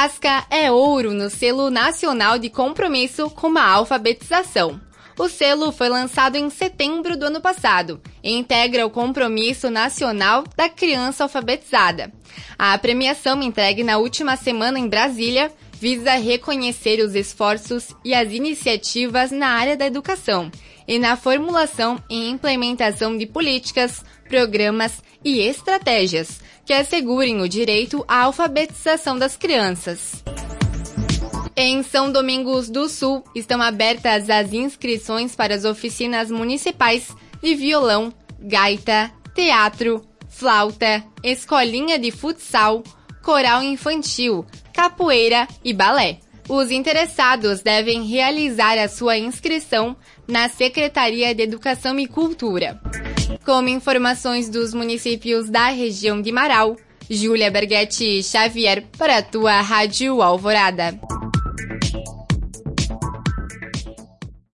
Casca é ouro no Selo Nacional de Compromisso com a Alfabetização. O selo foi lançado em setembro do ano passado e integra o Compromisso Nacional da Criança Alfabetizada. A premiação, entregue na última semana em Brasília, visa reconhecer os esforços e as iniciativas na área da educação e na formulação e implementação de políticas, programas e estratégias que assegurem o direito à alfabetização das crianças. Em São Domingos do Sul, estão abertas as inscrições para as oficinas municipais de violão, gaita, teatro, flauta, escolinha de futsal, coral infantil, capoeira e balé. Os interessados devem realizar a sua inscrição na Secretaria de Educação e Cultura. Com informações dos municípios da região de Marau, Júlia Berghetti Xavier para a tua Rádio Alvorada.